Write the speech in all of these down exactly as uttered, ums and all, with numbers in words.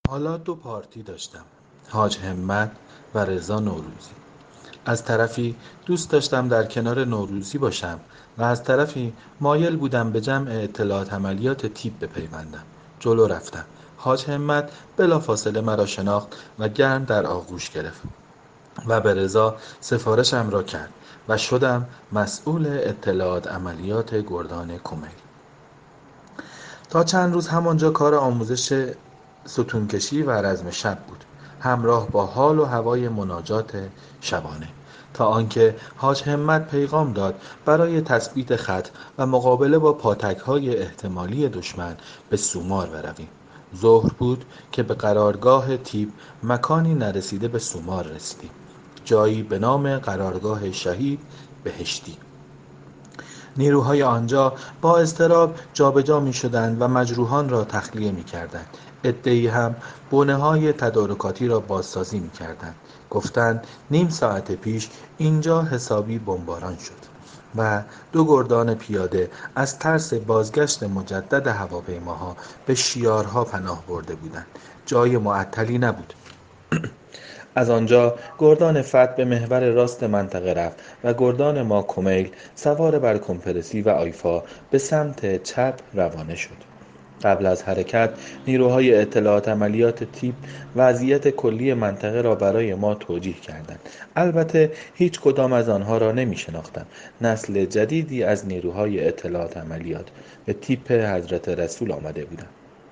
حالا دو پارتی داشتم: حاج همت و رضا نوروزی. از طرفی دوست داشتم در کنار نوروزی باشم و از طرفی مایل بودم به جمع اطلاعات عملیات تیپ بپیوندم. جلو رفتم. حاج همت بلافاصله مرا شناخت و گرم در آغوش گرفت و به رضا سفارشم را کرد و شدم مسئول اطلاعات عملیات گردان کمیل. تا چند روز همانجا کار آموزش ستونکشی و رزم شب بود، همراه با حال و هوای مناجات شبانه، تا آنکه حاج همت پیغام داد برای تثبیت خط و مقابله با پاتک‌های احتمالی دشمن به سومار برویم. ظهر بود که به قرارگاه تیپ، مکانی نرسیده به سومار رسیدیم، جایی به نام قرارگاه شهید بهشتی. نیروهای آنجا با اضطراب جابجا می شدند و مجروحان را تخلیه می کردند. عده‌ای هم بنه‌های تدارکاتی را بازسازی می کردند. گفتند نیم ساعت پیش اینجا حسابی بمباران شد و دو گردان پیاده از ترس بازگشت مجدد هواپیماها به شیارها پناه برده بودند. جای معطلی نبود. از آنجا گردان فتح به محور راست منطقه رفت و گردان ما کمیل سوار بر کمپرسی و آیفا به سمت چپ روانه شد. قبل از حرکت نیروهای اطلاعات عملیات تیپ وضعیت کلی منطقه را برای ما توجیه کردند. البته هیچ کدام از آنها را نمی شناختم. نسل جدیدی از نیروهای اطلاعات عملیات به تیپ حضرت رسول آمده بودند.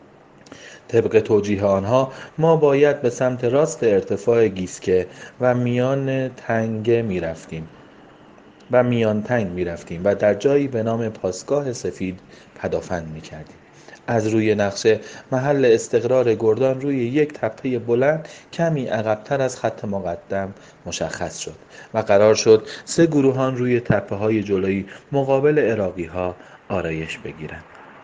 طبق توجیه آنها ما باید به سمت راست ارتفاع گیسکه و میان تنگ می رفتیم و میان تنگ می رفتیم و در جایی به نام پاسگاه سفید پدافند می کردیم. از روی نقشه محل استقرار گردان روی یک تپه بلند کمی عقب‌تر از خط مقدم مشخص شد و قرار شد سه گروهان روی تپه های جلویی مقابل عراقی ها آرایش بگیرند.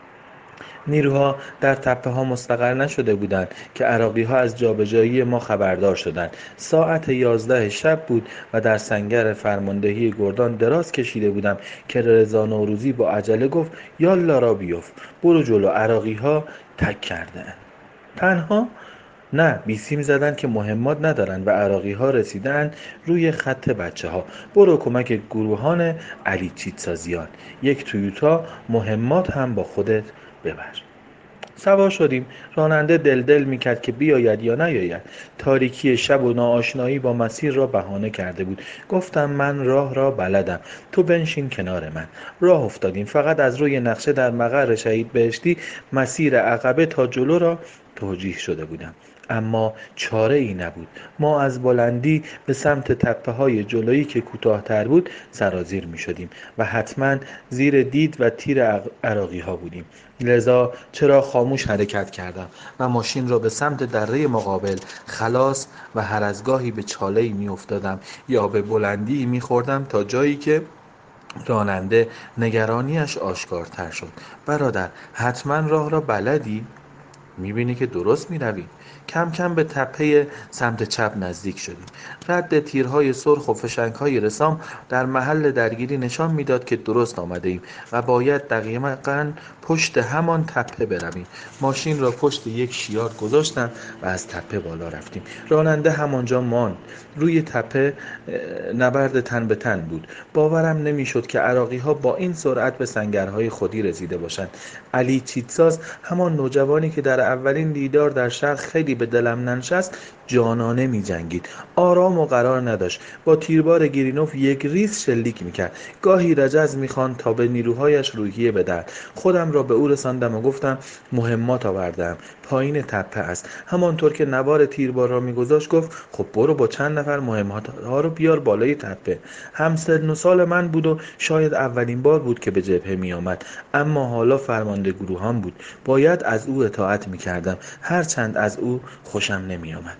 نیروها در تپه ها مستقر نشده بودند که عراقی ها از جابجایی ما خبردار شدند. ساعت یازده شب بود و در سنگر فرماندهی گردان دراز کشیده بودم که رضا نوروزی با عجله گفت یالا را بیفت، برو جلو، عراقی ها تک کردن. تنها؟ نه، بیسیم زدن که مهمات ندارن و عراقی ها رسیدن روی خط بچه ها. برو کمک گروهان علی چیتسازیان، یک تویوتا مهمات هم با خودت ببر. سوار شدیم. راننده دل دل میکرد که بیاید یا نیاید. تاریکی شب و ناآشنایی با مسیر را بهانه کرده بود. گفتم من راه را بلدم، تو بنشین کنار من. راه افتادیم. فقط از روی نقشه در مقر شهید بهشتی مسیر عقبه تا جلو را توجیه شده بودم، اما چاره ای نبود. ما از بلندی به سمت تپه های جلویی که کوتاه‌تر بود سرازیر می شدیم و حتما زیر دید و تیر عراقی ها بودیم. لذا چرا خاموش حرکت کردم و ماشین را به سمت دره مقابل خلاص و هر از گاهی به چاله‌ای می افتادم یا به بلندی می خوردم تا جایی که راننده نگرانیش آشکارتر شد. برادر، حتما راه را بلدی؟ میبینی که درست میرویم. کم کم به تپه سمت چپ نزدیک شدیم. رد تیرهای سرخ و فشنگهای رسام در محل درگیری نشان میداد که درست آمده ایم و باید دقیقاً پشت همان تپه برویم. ماشین را پشت یک شیار گذاشتم و از تپه بالا رفتیم. راننده همانجا ماند. روی تپه نبرد تن به تن بود. باورم نمیشد که عراقی ها با این سرعت به سنگرهای خودی رسیده باشند. علی چیتساز، همان نوجوانی که در اولین دیدار در شهر خیلی به دلم ننشست، جانانه می جنگید. آرام و قرار نداشت. با تیربار گرینوف یک ریز شلیک میکرد. گاهی رجز میخواند تا به نیروهایش روحیه بدهد. خودم را به او رساندم و گفتم مهمات آوردم، پایین تپه است. همانطور که نوار تیربار را میگذاشت گفت خب برو با چند نفر مهمات ها رو بیار بالای تپه. همسن و سال من بود و شاید اولین بار بود که به جبهه می آمد، اما حالا فرمانده گروهان بود. باید از او اطاعت می کردم، هرچند از او خوشم نمی آمد.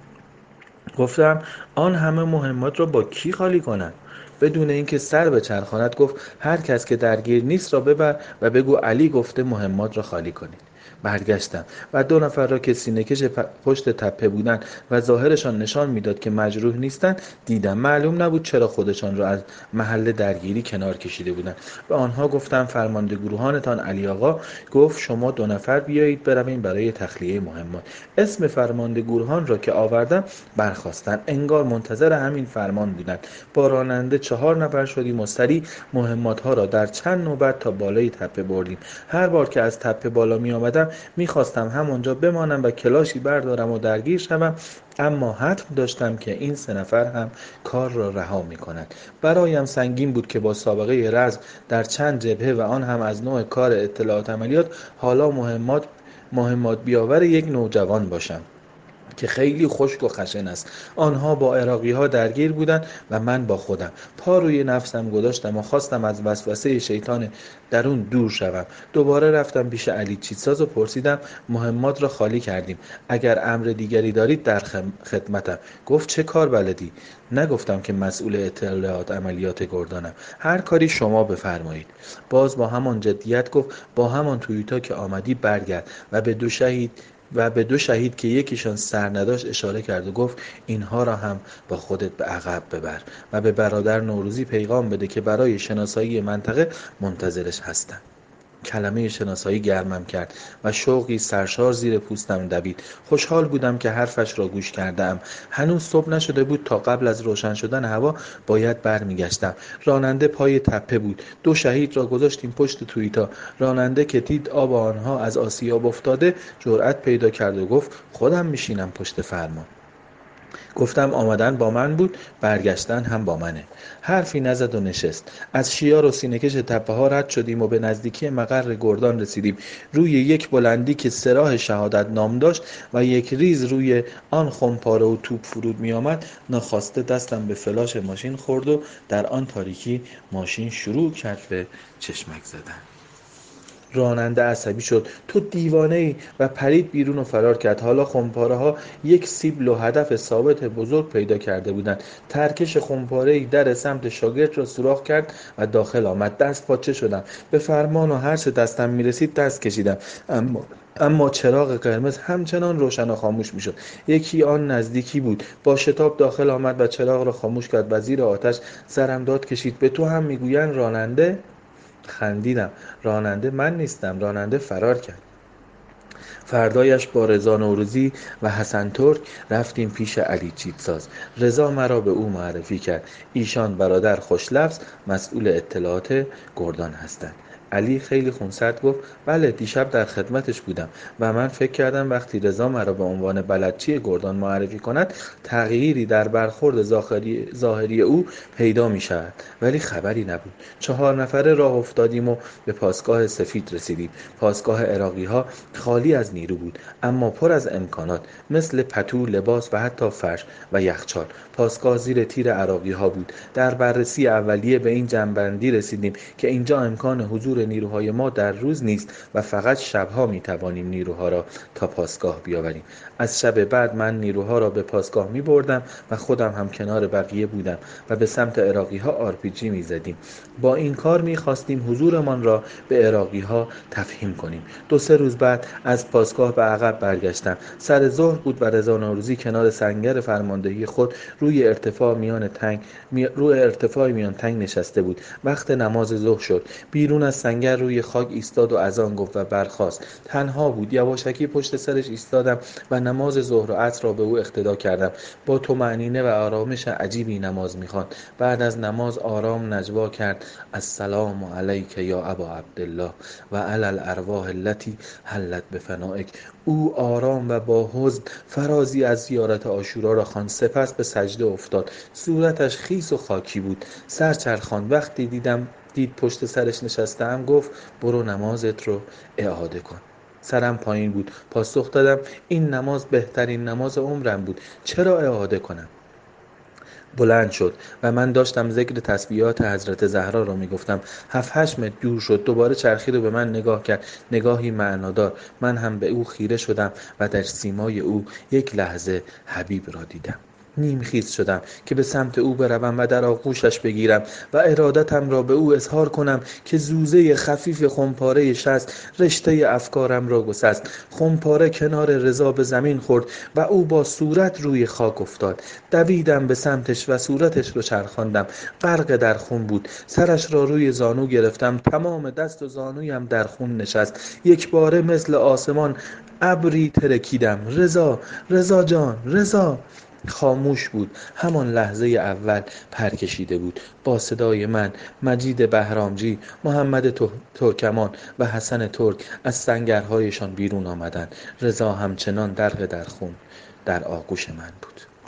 گفتم آن همه مهمات را با کی خالی کنم؟ بدون اینکه سر به چرخاند گفت هر کس که درگیر نیست را ببر و بگو علی گفته مهمات را خالی کنید. برگشتم و دو نفر را که سینه‌کش پشت تپه بودند و ظاهرشان نشان میداد که مجروح نیستند دیدم. معلوم نبود چرا خودشان را از محل درگیری کنار کشیده بودند. به آنها گفتم فرمانده گروهانتان علی آقا گفت شما دو نفر بیایید برویم برای تخلیه مهمات. اسم فرمانده گروهان را که آوردم برخاستند، انگار منتظر همین فرمان بودند. با راننده چهار نفر شدیم و سریع مهمات ها را در چند نوبت تا بالای تپه بردیم. هر بار که از تپه بالا می آمدم می خواستم همانجا بمانم و کلاشی بردارم و درگیر شوم، اما حتم داشتم که این سه نفر هم کار را رها می کنند. برایم سنگین بود که با سابقه رزم در چند جبهه و آن هم از نوع کار اطلاعات عملیات حالا مهمات مهمات بیاور یک نوجوان باشم که خیلی خشک و خشن است. آنها با عراقی ها درگیر بودند و من با خودم. پا روی نفسم گذاشتم و خواستم از وسوسه شیطان درون دور شوم. دوباره رفتم پیش علی چیتساز و پرسیدم مهمات را خالی کردیم، اگر امر دیگری دارید در خدمتم. گفت چه کار بلدی؟ نگفتم که مسئول اطلاعات عملیات گردانم. هر کاری شما بفرمایید. باز با همان جدیت گفت با همان تویوتا که آمدی برگرد و به دو شهید و به دو شهید که یکیشان سر نداشت اشاره کرد و گفت اینها را هم با خودت به عقب ببر و به برادر نوروزی پیغام بده که برای شناسایی منطقه منتظرش هستن. کلمه شناسایی گرمم کرد و شوقی سرشار زیر پوستم دوید. خوشحال بودم که حرفش را گوش کردم. هنوز صبح نشده بود تا قبل از روشن شدن هوا باید برمیگشتم. راننده پای تپه بود. دو شهید را گذاشتیم پشت تویوتا. راننده که دید آب آنها از آسیاب افتاده جرأت پیدا کرد و گفت خودم میشینم پشت فرمان. گفتم آمدن با من بود، برگشتن هم با منه. حرفی نزد و نشست. از شیار و سینه‌کش تپه ها رد شدیم و به نزدیکی مقر گردان رسیدیم. روی یک بلندی که سراح شهادت نام داشت و یک ریز روی آن خمپاره و توپ فرود می آمد، ناخواسته دستم به فلاش ماشین خورد و در آن تاریکی ماشین شروع کرد به چشمک زدن. راننده عصبی شد تو دیوانه ای و پرید بیرون و فرار کرد. حالا خمپاره ها یک سیبل و هدف ثابت بزرگ پیدا کرده بودند. ترکش خمپاره ای در سمت شاگرد را سوراخ کرد و داخل آمد. دست پاچه شدم. به فرمان و هر چه دستم میرسید دست کشیدم، اما اما چراغ قرمز همچنان روشن و خاموش میشد. یکی آن نزدیکی بود. با شتاب داخل آمد و چراغ را خاموش کرد و زیر آتش سرم داد کشید. به تو هم میگویند راننده؟ خندیدم. راننده من نیستم، راننده فرار کرد. فردایش با رضا نوروزی و حسن ترک رفتیم پیش علی چیتساز. رضا مرا به او معرفی کرد. ایشان برادر خوشلفظ مسئول اطلاعات گردان هستند. علی خیلی خونسرد گفت بله دیشب در خدمتش بودم و من فکر کردم وقتی رضا مرا به عنوان بلدچی گردان معرفی کند تغییری در برخورد ظاهری, ظاهری او پیدا می شود، ولی خبری نبود. چهار نفره راه افتادیم و به پاسگاه سفید رسیدیم. پاسگاه عراقی ها خالی از نیرو بود، اما پر از امکانات مثل پتو، لباس و حتی فرش و یخچال. پاسگاه زیر تیر عراقی ها بود. در بررسی اولیه به این جمع‌بندی رسیدیم که اینجا امکان حضور نیروهای ما در روز نیست و فقط شبها می توانیم نیروها را تا پاسگاه بیاوریم. از شب بعد من نیروها را به پاسگاه می بردم و خودم هم کنار بقیه بودم و به سمت عراقی ها آر پی جی می زدیم. با این کار می خواستیم حضورمان را به عراقی ها تفهیم کنیم. دو سه روز بعد از پاسگاه به عقب برگشتم. سر ظهر بود و رضا نوروزی کنار سنگر فرماندهی خود روی ارتفاع میان تنگ می... روی ارتفاع میان تنگ نشسته بود. وقت نماز ظهر شد. بیرون از سنگر روی خاک ایستاد و اذان گفت و برخاست. تنها بود. یواشکی پشت سرش ایستادم و نماز ظهر و عصر را به او اقتدا کردم. با طمأنینه و آرامش عجیبی نماز می‌خواند. بعد از نماز آرام نجوا کرد السلام علیک یا ابا عبدالله و علی الارواح التي حلت بفنائک. او آرام و با حزن فرازی از زیارت عاشورا را خواند، سپس به سجده افتاد. صورتش خیس و خاکی بود. سر چرخاند. وقتی دیدم دید پشت سرش نشستم گفت برو نمازت رو اعاده کن. سرم پایین بود. پاسخ دادم این نماز بهترین نماز عمرم بود، چرا اعاده کنم؟ بلند شد و من داشتم ذکر تسبیحات حضرت زهرا را میگفتم. هفت هشت متر دور شد. دوباره چرخید و به من نگاه کرد، نگاهی معنادار. من هم به او خیره شدم و در سیمای او یک لحظه حبیب را دیدم. نیم خیز شدم که به سمت او بروم و در آغوشش بگیرم و ارادتم را به او اظهار کنم که زوزه خفیف خمپاره شست رشته افکارم را گسست. خمپاره کنار رضا به زمین خورد و او با صورت روی خاک افتاد. دویدم به سمتش و صورتش رو چرخاندم. غرق در خون بود. سرش را روی زانو گرفتم. تمام دست و زانویم در خون نشست. یک باره مثل آسمان ابری ترکیدم. رضا، رضا جان، رضا. خاموش بود. همان لحظه اول پر کشیده بود. با صدای من، مجید بهرامجی، محمد ترکمان و حسن ترک از سنگرهایشان بیرون آمدند. رضا همچنان غرق در خون در آغوش من بود.